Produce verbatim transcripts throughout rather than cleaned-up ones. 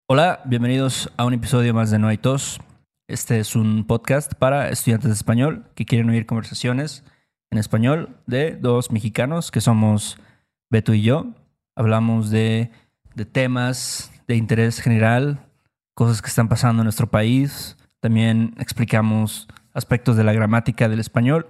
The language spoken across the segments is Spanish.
Hola, bienvenidos a un episodio más de No hay tos. Este es un podcast para estudiantes de español que quieren oír conversaciones en español de dos mexicanos que somos Beto y yo. Hablamos de, de temas de interés general, cosas que están pasando en nuestro país. También explicamos aspectos de la gramática del español.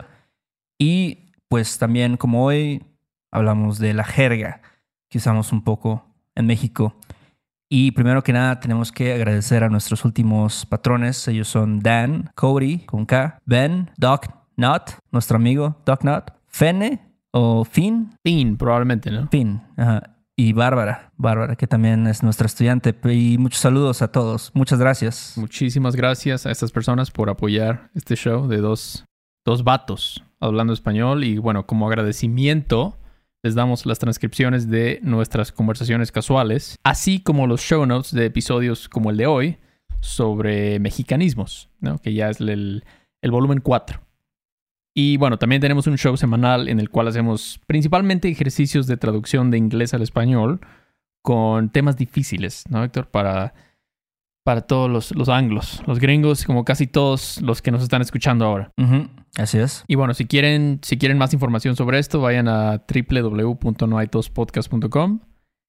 Y pues también, como hoy, hablamos de la jerga que usamos un poco en México. Y primero que nada tenemos que agradecer a nuestros últimos patrones. Ellos son Dan, Cody, con K, Ben, Doc Not, nuestro amigo Doc Not, Fene o Fin. Fin, probablemente, ¿no? Fin, ajá. Y Bárbara, Bárbara, que también es nuestra estudiante. Y muchos saludos a todos. Muchas gracias. Muchísimas gracias a estas personas por apoyar este show de dos, dos vatos hablando español. Y bueno, como agradecimiento, les damos las transcripciones de nuestras conversaciones casuales, así como los show notes de episodios como el de hoy sobre mexicanismos, ¿no? Que ya es el, el volumen cuatro. Y bueno, también tenemos un show semanal en el cual hacemos principalmente ejercicios de traducción de inglés al español con temas difíciles, ¿no, Héctor? Para, para todos los, los anglos, los gringos, como casi todos los que nos están escuchando ahora. Uh-huh. Así es. Y bueno, si quieren, si quieren más información sobre esto, vayan a doble u doble u doble u punto no hay tos podcast punto com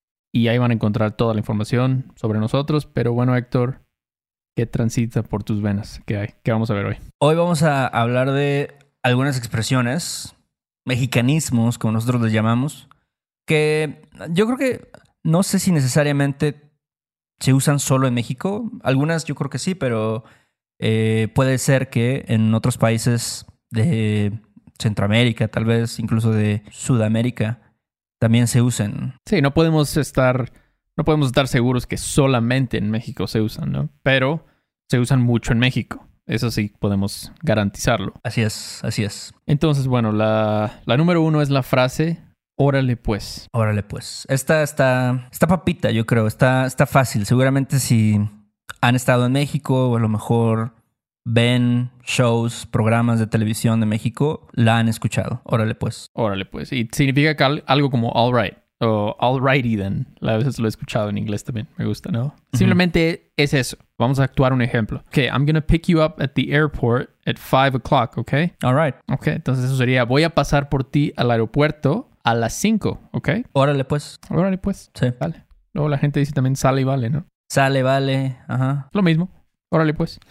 y ahí van a encontrar toda la información sobre nosotros. Pero bueno, Héctor, ¿qué transita por tus venas? ¿Qué hay? ¿Qué vamos a ver hoy? Hoy vamos a hablar de algunas expresiones, mexicanismos, como nosotros les llamamos, que yo creo que no sé si necesariamente se usan solo en México. Algunas yo creo que sí, pero eh, puede ser que en otros países de Centroamérica, tal vez incluso de Sudamérica, también se usen. Sí, no podemos estar, no podemos estar seguros que solamente en México se usan, ¿no? Pero se usan mucho en México. Eso sí podemos garantizarlo. Así es, así es. Entonces, bueno, la, la número uno es la frase órale pues. Órale pues. Esta está, está papita, yo creo. Está, está fácil. Seguramente si han estado en México o a lo mejor ven shows, programas de televisión de México, la han escuchado. Órale pues. Órale pues. Y significa que algo como all right o alrighty then. A veces lo he escuchado en inglés también. Me gusta, ¿no? Uh-huh. Simplemente es eso. Vamos a actuar un ejemplo. Okay, I'm gonna pick you up at the airport at five o'clock, okay? All right. Okay, entonces eso sería voy a pasar por ti al aeropuerto a las cinco, ¿ok? Órale pues. Órale pues. Sí. Vale. Luego la gente dice también sale y vale, ¿no? Sale, vale. Ajá. Lo mismo. Órale pues.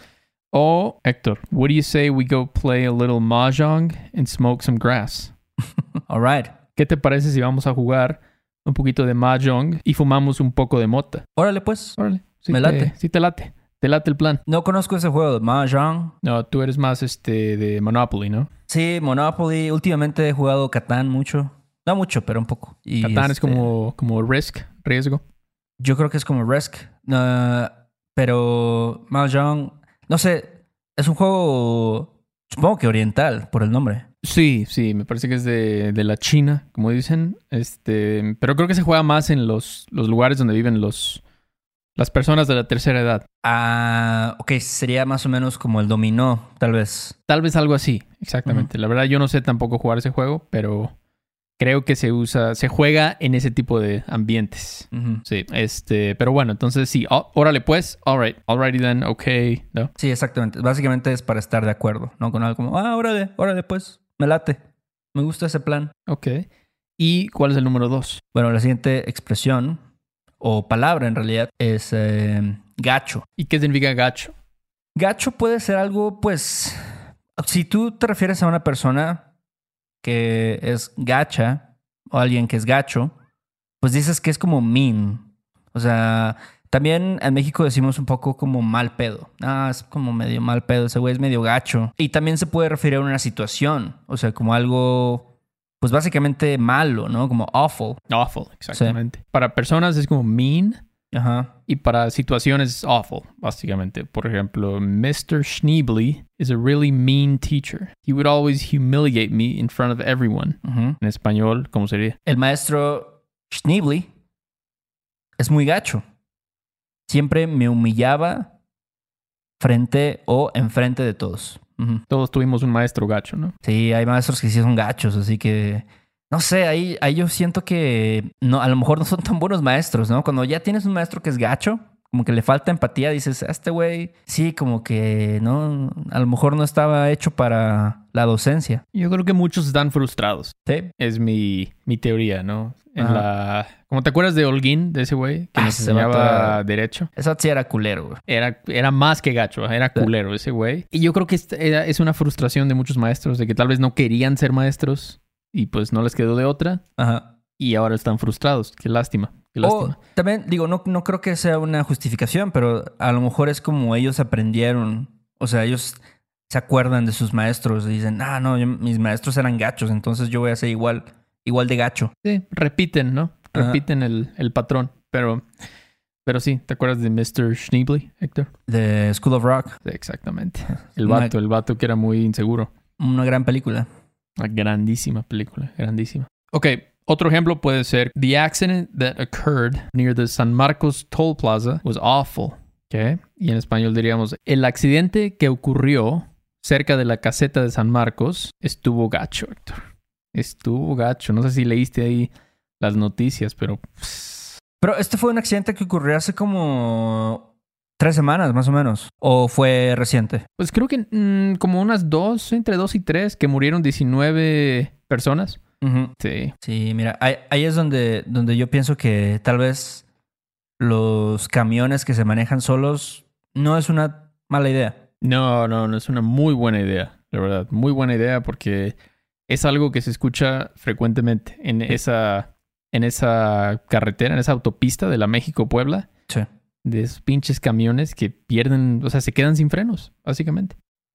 O, Héctor, what do you say we go play a little mahjong and smoke some grass? All right. ¿Qué te parece si vamos a jugar un poquito de mahjong y fumamos un poco de mota? Órale pues. Órale. Sí Me te, late. Sí te late. Te late el plan. No conozco ese juego de Mahjong. No, tú eres más este de Monopoly, ¿no? Sí, Monopoly. Últimamente he jugado Catán mucho. No mucho, pero un poco. Y Catán este, es como, como risk, riesgo. Yo creo que es como Risk. Uh, pero Mahjong, no sé, es un juego, supongo que oriental, por el nombre. Sí, sí, me parece que es de, de la China, como dicen. Este, pero creo que se juega más en los, los lugares donde viven los... las personas de la tercera edad. Ah, ok, sería más o menos como el dominó, tal vez. Tal vez algo así, exactamente. Uh-huh. La verdad yo no sé tampoco jugar ese juego, pero creo que se usa, se juega en ese tipo de ambientes. Uh-huh. Sí, este, pero bueno, entonces sí, oh, órale pues, alright, alrighty then, okay, ¿no? Sí, exactamente. Básicamente es para estar de acuerdo, ¿no? Con algo como, ah, órale, órale pues, me late. Me gusta ese plan. Ok. ¿Y cuál es el número dos? Bueno, la siguiente expresión o palabra en realidad es eh, gacho. ¿Y qué significa gacho? Gacho puede ser algo, pues, si tú te refieres a una persona que es gacha o alguien que es gacho, pues dices que es como mean. O sea, también en México decimos un poco como mal pedo. Ah, es como medio mal pedo, ese güey es medio gacho. Y también se puede referir a una situación, o sea, como algo... pues básicamente malo, ¿no? Como awful. Awful, exactamente. Sí. Para personas es como mean. Ajá. Y para situaciones es awful, básicamente. Por ejemplo, mister Schneebly is a really mean teacher. He would always humiliate me in front of everyone. Uh-huh. En español, ¿cómo sería? El maestro Schneebly es muy gacho. Siempre me humillaba frente o enfrente de todos. Uh-huh. Todos tuvimos un maestro gacho, ¿no? Sí, hay maestros que sí son gachos, así que... No sé, ahí, ahí yo siento que no, a lo mejor no son tan buenos maestros, ¿no? Cuando ya tienes un maestro que es gacho, como que le falta empatía. Dices, a este güey, sí, como que no, a lo mejor no estaba hecho para la docencia. Yo creo que muchos están frustrados. Sí. Es mi, mi teoría, ¿no? En Ajá. la... ¿Cómo te acuerdas de Holguín, de ese güey? Que Ah, nos ese vato enseñaba era- derecho. Eso sí era culero, güey. Era, era más que gacho, era Sí. culero ese güey. Y yo creo que es, era- es una frustración de muchos maestros, de que tal vez no querían ser maestros y pues no les quedó de otra Ajá. y ahora están frustrados. Qué lástima, qué O lástima. también, digo, no, no creo que sea una justificación, pero a lo mejor es como ellos aprendieron. O sea, ellos se acuerdan de sus maestros y dicen, ah, no, yo- mis maestros eran gachos, entonces yo voy a ser igual, igual de gacho. Sí, repiten, ¿no? Ajá. Repiten el, el patrón. Pero, pero sí, ¿te acuerdas de mister Schneebly, Héctor? De School of Rock, Sí, exactamente. El Una- vato, el vato que era muy inseguro. una gran película. Una grandísima película, grandísima. Ok, otro ejemplo puede ser: The accident that occurred near the San Marcos Toll Plaza was awful. Ok, y en español diríamos: el accidente que ocurrió cerca de la caseta de San Marcos estuvo gacho, Héctor. Estuvo gacho. No sé si leíste ahí las noticias, pero... pss, Pero este fue un accidente que ocurrió hace como tres semanas, más o menos. ¿O fue reciente? pues creo que mm, como unas dos, entre dos y tres, que murieron diecinueve personas. Ujú. Sí. Sí, mira, ahí, ahí es donde, donde yo pienso que tal vez los camiones que se manejan solos no es una mala idea. No, no, no es una muy buena idea, la verdad. Muy buena idea porque es algo que se escucha frecuentemente en esa, en esa carretera, en esa autopista de la México-Puebla, Sí. de esos pinches camiones que pierden, o sea, se quedan sin frenos, básicamente.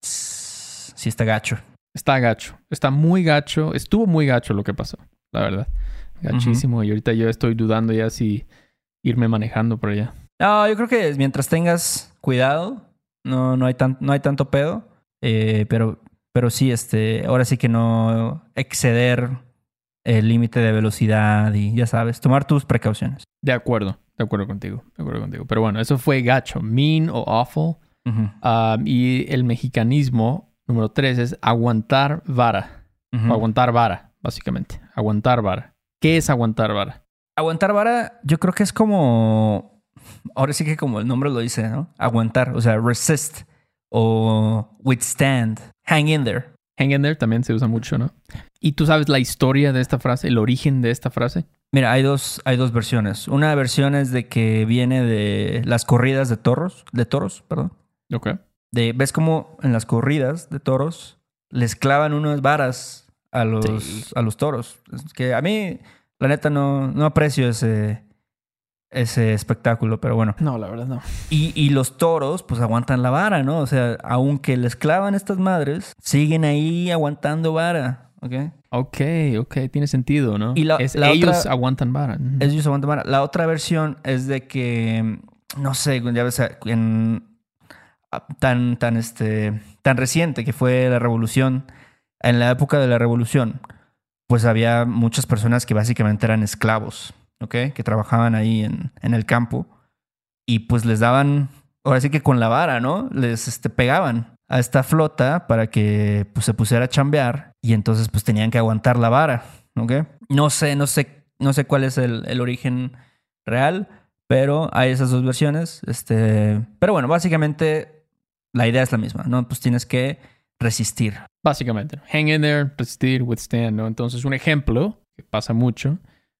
Sí está gacho. Está gacho, está muy gacho, estuvo muy gacho lo que pasó, la verdad. Gachísimo. Y ahorita yo estoy dudando ya si irme manejando por allá. No, yo creo que mientras tengas cuidado, no, no, hay, tan, no hay tanto pedo. Eh, pero, pero sí, este, ahora sí que no exceder el límite de velocidad y ya sabes, tomar tus precauciones. De acuerdo, de acuerdo contigo, de acuerdo contigo. Pero bueno, eso fue gacho, mean o awful. Ujú, Um, y el mexicanismo número tres es aguantar vara. ujú. O aguantar vara, básicamente. Aguantar vara. ¿Qué es aguantar vara? Aguantar vara, yo creo que es como, ahora sí que como el nombre lo dice, ¿no? Aguantar, o sea, resist o withstand, hang in there. Hang in there también se usa mucho, ¿no? ¿Y tú sabes la historia de esta frase, el origen de esta frase? Mira, hay dos, hay dos versiones. Una versión es de que viene de las corridas de toros, de toros, perdón. Ok. De, ¿ves cómo en las corridas de toros les clavan unas varas a los, Sí. a los toros? Es que a mí, la neta, no, no aprecio ese, ese espectáculo, pero bueno. No, la verdad no. Y, y los toros, pues aguantan la vara, ¿no? O sea, aunque les clavan estas madres, siguen ahí aguantando vara, ¿ok? Ok, ok, tiene sentido, ¿no? Y la- Es- la ellos otra- aguantan vara. Ujú. Ellos aguantan vara. La otra versión es de que, no sé, ya ves, en, tan, tan, este, tan reciente que fue la revolución, en la época de la revolución, pues había muchas personas que básicamente eran esclavos, ¿ok? Que trabajaban ahí en, en el campo y pues les daban, ahora sí que con la vara, ¿no? Les este, pegaban a esta flota para que pues, se pusiera a chambear y entonces pues tenían que aguantar la vara, ¿ok? No sé, no sé, no sé cuál es el, el origen real, pero hay esas dos versiones. Este, pero bueno, básicamente la idea es la misma, ¿no? Pues tienes que resistir. Básicamente, hang in there, resistir, withstand, ¿no? Entonces, un ejemplo que pasa mucho.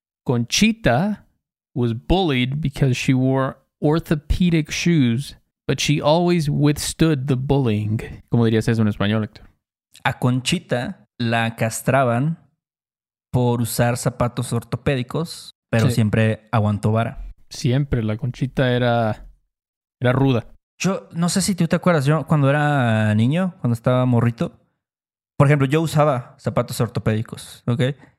Conchita was bullied because she wore orthopedic shoes, but she always withstood the bullying. ¿Cómo dirías eso en español, Héctor? A Conchita la castraban por usar zapatos ortopédicos, pero Sí. siempre aguantó vara. Siempre la Conchita era, era ruda. Yo no sé si tú te acuerdas, yo cuando era niño, cuando estaba morrito, por ejemplo, yo usaba zapatos ortopédicos, ¿ok?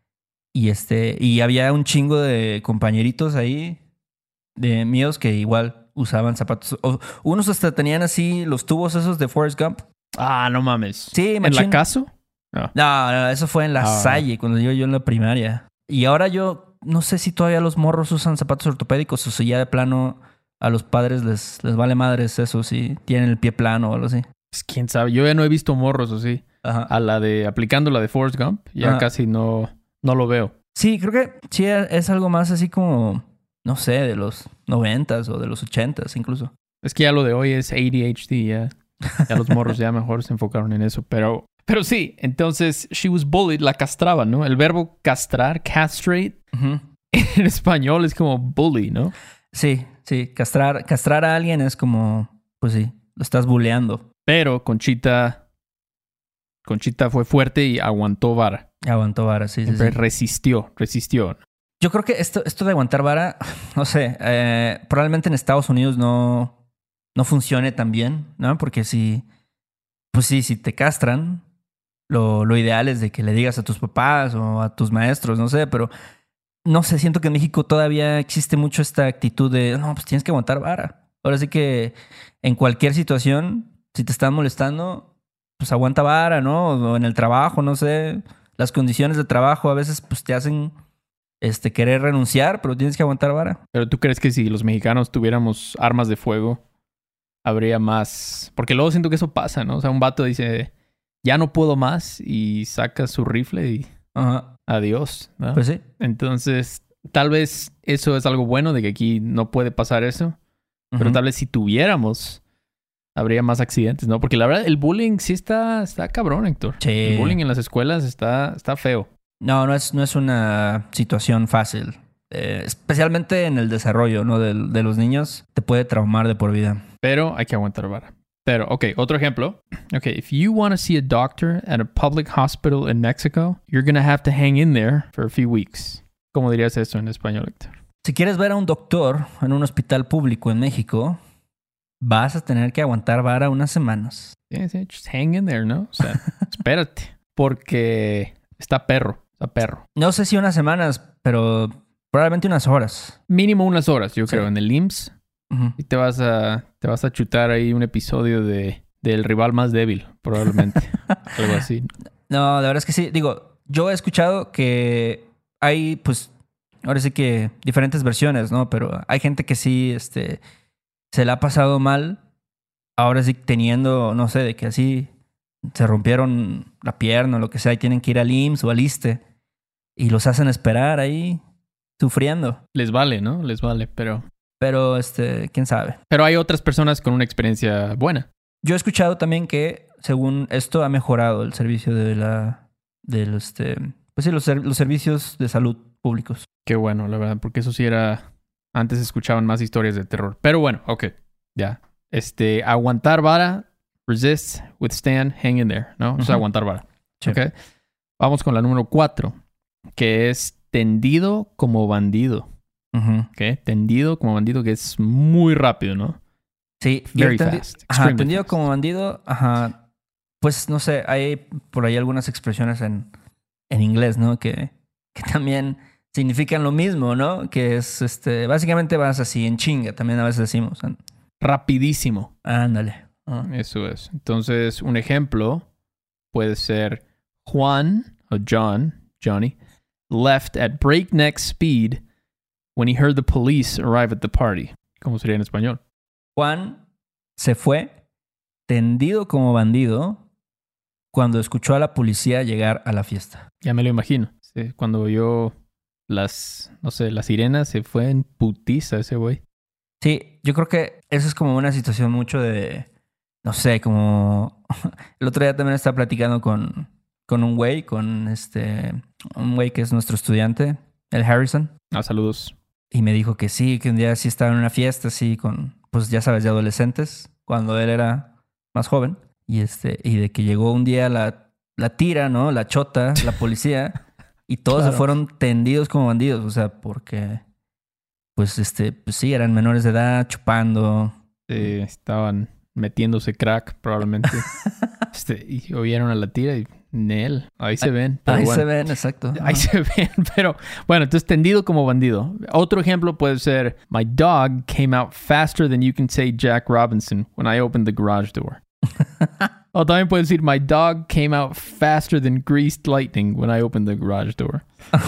Y este, y había un chingo de compañeritos ahí, de míos, que igual usaban zapatos. O, unos hasta tenían así los tubos esos de Forrest Gump. Ah, no mames. Sí, ¿En machín. la caso? No. No, no, eso fue en la Ah. Salle, cuando yo, yo en la primaria. Y ahora yo no sé si todavía los morros usan zapatos ortopédicos o si ya de plano a los padres les, les vale madres eso, si tienen el pie plano o algo así. Pues, quién sabe. Yo ya no he visto morros así. Ajá. A la de, aplicando la de Forrest Gump, ya Ah. casi no, no lo veo. Sí, creo que sí es algo más así como, no sé, de los noventas o de los ochentas incluso. Es que ya lo de hoy es A D H D, ya. Ya los morros ya mejor se enfocaron en eso. Pero, pero sí, entonces, she was bullied, la castraban, ¿no? El verbo castrar, castrate, uh-huh. en español es como bully, ¿no? Sí, sí. Castrar, castrar a alguien es como, pues sí, lo estás bulleando. Pero Conchita, Conchita fue fuerte y aguantó vara. Aguantó vara, sí, sí, sí. Resistió, resistió. Yo creo que esto, esto de aguantar vara, no sé, eh, probablemente en Estados Unidos no... no funcione tan bien, ¿no? Porque si, pues sí, si te castran, lo, lo ideal es de que le digas a tus papás o a tus maestros, no sé, pero no sé, siento que en México todavía existe mucho esta actitud de, no, pues tienes que aguantar vara. Ahora sí que en cualquier situación, si te están molestando, pues aguanta vara, ¿no? O en el trabajo, no sé, las condiciones de trabajo a veces pues te hacen este, querer renunciar, pero tienes que aguantar vara. Pero ¿tú crees que si los mexicanos tuviéramos armas de fuego, habría más? Porque luego siento que eso pasa, ¿no? O sea, un vato dice, ya no puedo más, y saca su rifle y Ajá. adiós, ¿no? Pues sí. Entonces, tal vez eso es algo bueno de que aquí no puede pasar eso. Uh-huh. Pero tal vez si tuviéramos, habría más accidentes, ¿no? Porque la verdad, el bullying sí está, está cabrón, Héctor. Sí. El bullying en las escuelas está, está feo. No, no es, no es una situación fácil. Eh, especialmente en el desarrollo, ¿no? de, de los niños, te puede traumar de por vida. Pero hay que aguantar vara. Pero, ok, otro ejemplo. Ok, if you want to see a doctor at a public hospital in Mexico, you're going to have to hang in there for a few weeks. ¿Cómo dirías eso en español, Héctor? Si quieres ver a un doctor en un hospital público en México, vas a tener que aguantar vara unas semanas. Sí, sí, just hang in there, ¿no? O sea, espérate. Porque está perro, está perro. No sé si unas semanas, pero probablemente unas horas. Mínimo unas horas, yo sí. creo, en el I M S S. Uh-huh. Y te vas a te vas a chutar ahí un episodio de del rival más débil, probablemente. Algo así. No, la verdad es que sí. Digo, yo he escuchado que hay, pues, ahora sí que diferentes versiones, ¿no? Pero hay gente que sí, este, se la ha pasado mal. Ahora sí teniendo, no sé, de que así se rompieron la pierna o lo que sea y tienen que ir al I M S S o al ISSSTE y los hacen esperar ahí sufriendo. Les vale, ¿no? Les vale, pero... Pero, este, quién sabe. Pero hay otras personas con una experiencia buena. Yo he escuchado también que, según esto, ha mejorado el servicio de la... de los, este, pues sí, los, los servicios de salud públicos. Qué bueno, la verdad, porque eso sí era... Antes escuchaban más historias de terror. Pero bueno, ok, ya. Este, aguantar vara, resist, withstand, hang in there, ¿no? Uh-huh. O sea, aguantar vara. Sí. Ok. Vamos con la número cuatro, que es tendido como bandido. Uh-huh. Okay. Tendido como bandido, que es muy rápido, ¿no? Sí. Very tendi- fast. Ajá, tendido fast. como bandido, ajá. Pues no sé, hay por ahí algunas expresiones en, en inglés, ¿no? Que, que también significan lo mismo, ¿no? Que es, este, básicamente vas así en chinga, también a veces decimos. Rapidísimo. Ándale. Uh-huh. Eso es. Entonces, un ejemplo puede ser Juan, o John, Johnny, left at breakneck speed when he heard the police arrive at the party. ¿Cómo sería en español? Juan se fue tendido como bandido cuando escuchó a la policía llegar a la fiesta. Ya me lo imagino. Sí, cuando oyó las, no sé, las sirenas, se fue en putiza ese güey. Sí, yo creo que eso es como una situación mucho de, no sé, como... El otro día también estaba platicando con, con un güey, con este... Un güey que es nuestro estudiante, el Harrison. Ah, saludos. Y me dijo que sí, que un día sí estaba en una fiesta así con, pues ya sabes, de adolescentes, cuando él era más joven. Y este y de que llegó un día la, la tira, ¿no? La chota, la policía. Y todos claro. se fueron tendidos como bandidos. O sea, porque, pues, este, pues sí, eran menores de edad, chupando. Sí, estaban metiéndose crack, probablemente. este, y oyeron a la tira y... Nel, ahí se ven. Pero ahí bueno, se ven, exacto. Ahí uh-huh. se ven, pero bueno, entonces tendido como bandido. Otro ejemplo puede ser, my dog came out faster than you can say Jack Robinson when I opened the garage door. O también puede decir, my dog came out faster than greased lightning when I opened the garage door.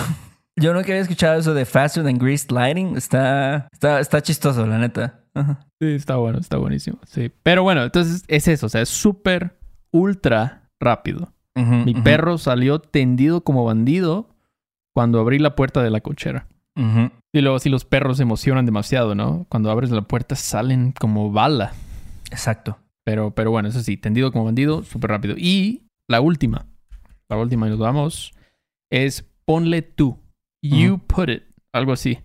Yo nunca había escuchado eso de faster than greased lightning. Está, está, está chistoso, la neta. Uh-huh. Sí, está bueno, está buenísimo. Sí, pero bueno, entonces es eso, o sea, es súper, ultra rápido. Uh-huh, Mi uh-huh. perro salió tendido como bandido cuando abrí la puerta de la cochera. Uh-huh. Y luego si los perros se emocionan demasiado, ¿no? Cuando abres la puerta salen como bala. Exacto. Pero, pero bueno, eso sí, tendido como bandido, súper rápido. Y la última, la última y nos vamos, es ponle tú. You uh-huh. put it. Algo así.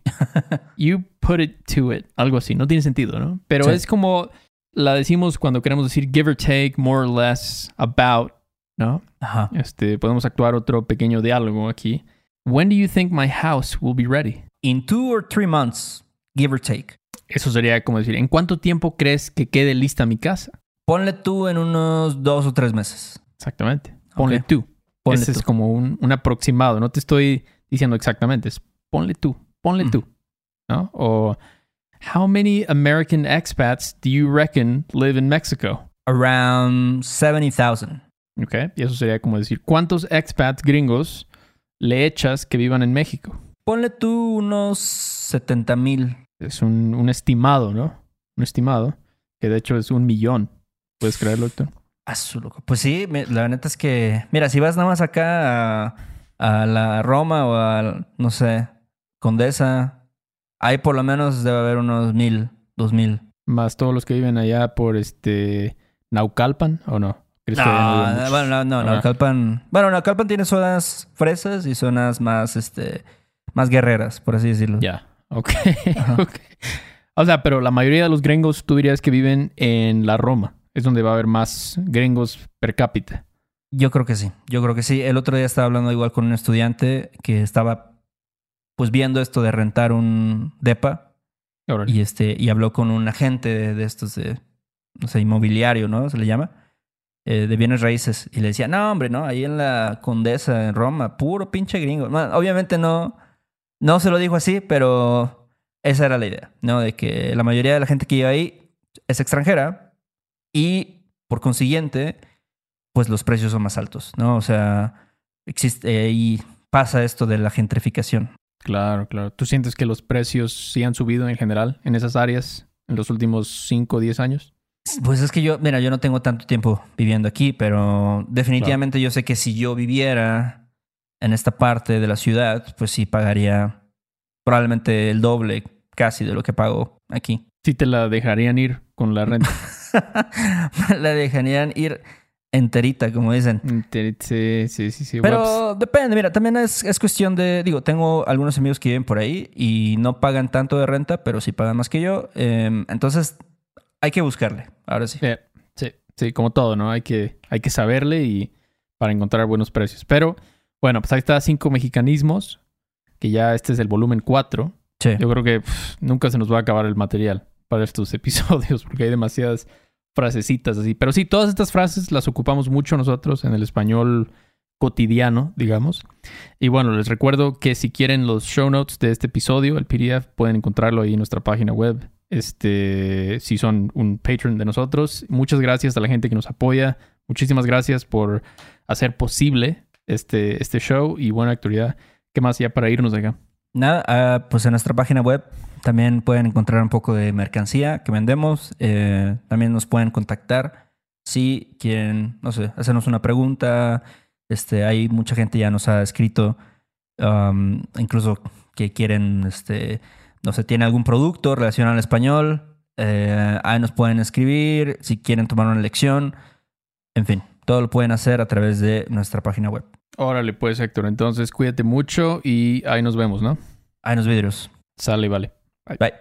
You put it to it. Algo así. No tiene sentido, ¿no? Pero sí. Es como la decimos cuando queremos decir give or take, more or less, about, ¿no? Ajá. Este, podemos actuar otro pequeño diálogo aquí. When do you think my house will be ready? In two or three months, give or take. Eso sería como decir, ¿en cuánto tiempo crees que quede lista mi casa? Ponle tú en unos dos o tres meses. Exactamente. Ponle Okay. tú. Ponle Ese tú. es como un, un aproximado. No te estoy diciendo exactamente. Es ponle tú. Ponle mm. tú. ¿No? O, how many American expats do you reckon live in Mexico? Around seventy thousand. Ok. Y eso sería como decir, ¿cuántos expats gringos le echas que vivan en México? Ponle tú unos setenta mil. Es un, un estimado, ¿no? Un estimado. Que de hecho es un millón. ¿Puedes creerlo, Héctor? Ah, su loco. Pues sí, la neta es que... Mira, si vas nada más acá a, a la Roma o a, no sé, Condesa, ahí por lo menos debe haber unos mil, dos mil. Más todos los que viven allá por este... Naucalpan, ¿o no? ¿Crees no, que no, bueno, no, no, no, Naucalpan... Bueno, Naucalpan tiene zonas fresas y zonas más, este... más guerreras, por así decirlo. Ya, yeah. Ok. Okay. O sea, pero la mayoría de los gringos tú dirías que viven en la Roma. Es donde va a haber más gringos per cápita. Yo creo que sí. Yo creo que sí. El otro día estaba hablando igual con un estudiante que estaba pues viendo esto de rentar un depa. Órale. Y este y habló con un agente de, de estos de, no sé, inmobiliario, ¿no? Se le llama. Eh, de bienes raíces. Y le decía, no, hombre, ¿no? Ahí en la Condesa, en Roma, puro pinche gringo. Bueno, obviamente no, no se lo dijo así, pero... Esa era la idea, ¿no? De que la mayoría de la gente que vive ahí es extranjera y, por consiguiente, pues los precios son más altos, ¿no? O sea, existe y pasa esto de la gentrificación. Claro, claro. ¿Tú sientes que los precios sí han subido en general en esas áreas en los últimos cinco o diez años? Pues es que yo, mira, yo no tengo tanto tiempo viviendo aquí, pero definitivamente claro. Yo sé que si yo viviera en esta parte de la ciudad, pues sí pagaría... probablemente el doble casi de lo que pago aquí. Sí te la dejarían ir con la renta. La dejarían ir enterita, como dicen. Enterita, sí, sí, sí. sí. Pero Webs. Depende, mira, también es, es cuestión de... Digo, tengo algunos amigos que viven por ahí y no pagan tanto de renta, pero sí pagan más que yo. Eh, entonces, hay que buscarle, ahora sí. Yeah, sí, sí, como todo, ¿no? Hay que, hay que saberle y para encontrar buenos precios. Pero, bueno, pues ahí está cinco mexicanismos. Que ya este es el volumen cuatro. Sí. Yo creo que pff, nunca se nos va a acabar el material para estos episodios porque hay demasiadas frasecitas así. Pero sí, todas estas frases las ocupamos mucho nosotros en el español cotidiano, digamos. Y bueno, les recuerdo que si quieren los show notes de este episodio, el P D F, pueden encontrarlo ahí en nuestra página web. Este, si son un patron de nosotros. Muchas gracias a la gente que nos apoya. Muchísimas gracias por hacer posible este, este show y buena actualidad. ¿Qué más ya para irnos de acá? Nada, uh, pues en nuestra página web también pueden encontrar un poco de mercancía que vendemos. Eh, también nos pueden contactar si quieren, no sé, hacernos una pregunta. Este, hay mucha gente ya nos ha escrito, um, incluso que quieren, este, no sé, tiene algún producto relacionado al español. Eh, ahí nos pueden escribir si quieren tomar una lección. En fin, todo lo pueden hacer a través de nuestra página web. Órale, pues, Héctor. Entonces, cuídate mucho y ahí nos vemos, ¿no? Ahí nos vidrios. Sale, vale. Bye. Bye.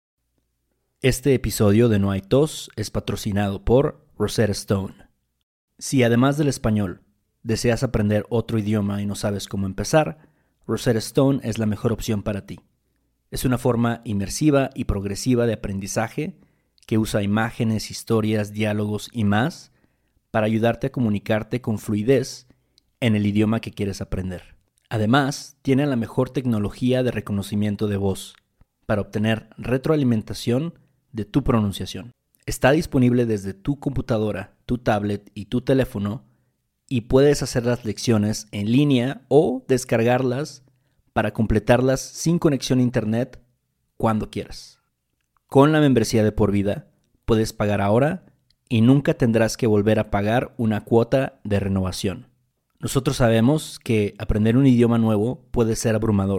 Este episodio de No Hay Tos es patrocinado por Rosetta Stone. Si además del español deseas aprender otro idioma y no sabes cómo empezar, Rosetta Stone es la mejor opción para ti. Es una forma inmersiva y progresiva de aprendizaje que usa imágenes, historias, diálogos y más para ayudarte a comunicarte con fluidez en el idioma que quieres aprender. Además, tiene la mejor tecnología de reconocimiento de voz para obtener retroalimentación de tu pronunciación. Está disponible desde tu computadora, tu tablet y tu teléfono y puedes hacer las lecciones en línea o descargarlas para completarlas sin conexión a internet cuando quieras. Con la membresía de por vida, puedes pagar ahora y nunca tendrás que volver a pagar una cuota de renovación. Nosotros sabemos que aprender un idioma nuevo puede ser abrumador,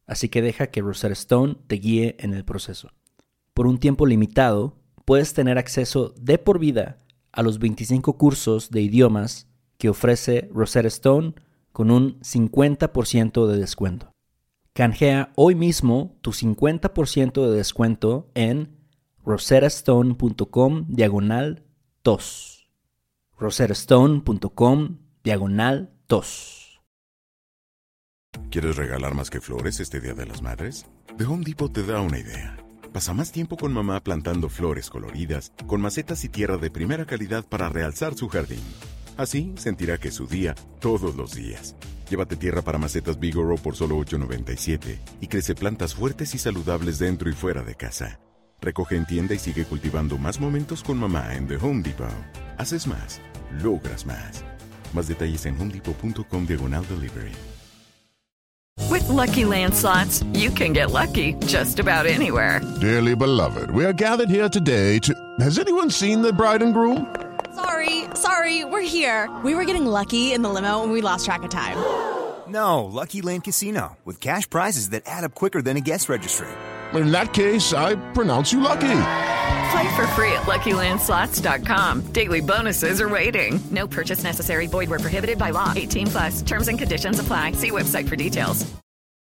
así que deja que Rosetta Stone te guíe en el proceso. Por un tiempo limitado, puedes tener acceso de por vida a los veinticinco cursos de idiomas que ofrece Rosetta Stone con un cincuenta por ciento de descuento. Canjea hoy mismo tu cincuenta por ciento de descuento en rosettastone.com diagonal tos. rosettastone.com diagonal tos. ¿Quieres regalar más que flores este Día de las Madres? The Home Depot te da una idea. Pasa más tiempo con mamá plantando flores coloridas, con macetas y tierra de primera calidad para realzar su jardín. Así sentirá que es su día todos los días. Llévate tierra para macetas Bigoro por solo ocho noventa y siete y crece plantas fuertes y saludables dentro y fuera de casa. Recoge en tienda y sigue cultivando más momentos con mamá en The Home Depot. Haces más, logras más. Más detalles en homedepot.com diagonal delivery. With Lucky Land Slots, you can get lucky just about anywhere. Dearly beloved, we are gathered here today to... Has anyone seen the bride and groom? Sorry, sorry, we're here. We were getting lucky in the limo and we lost track of time. No, Lucky Land Casino, with cash prizes that add up quicker than a guest registry. In that case, I pronounce you lucky. Play for free at lucky land slots dot com. Daily bonuses are waiting. No purchase necessary. Void where prohibited by law. eighteen plus. Terms and conditions apply. See website for details.